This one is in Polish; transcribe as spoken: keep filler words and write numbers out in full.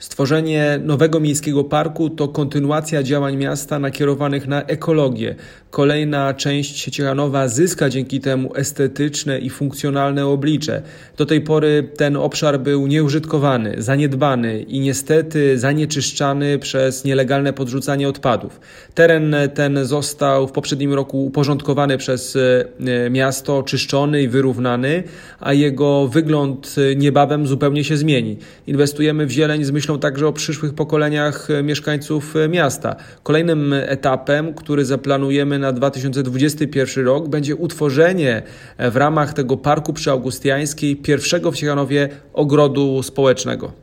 Stworzenie nowego miejskiego parku to kontynuacja działań miasta nakierowanych na ekologię. Kolejna część Ciechanowa zyska dzięki temu estetyczne i funkcjonalne oblicze. Do tej pory ten obszar był nieużytkowany, zaniedbany i niestety zanieczyszczany przez nielegalne podrzucanie odpadów. Teren ten został w poprzednim roku uporządkowany przez miasto, oczyszczony i wyrównany, a jego wygląd niebawem zupełnie się zmieni. Inwestujemy w zieleń z myślą także o przyszłych pokoleniach mieszkańców miasta. Kolejnym etapem, który zaplanujemy na dwa tysiące dwudziesty pierwszy rok, będzie utworzenie w ramach tego parku przy Augustiańskiej pierwszego w Ciechanowie ogrodu społecznego.